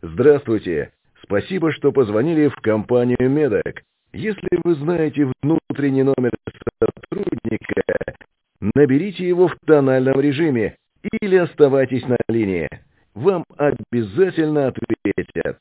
Здравствуйте. Спасибо, что позвонили в компанию «Медок». Если вы знаете внутренний номер сотрудника, наберите его в тональном режиме или оставайтесь на линии. Вам обязательно ответят.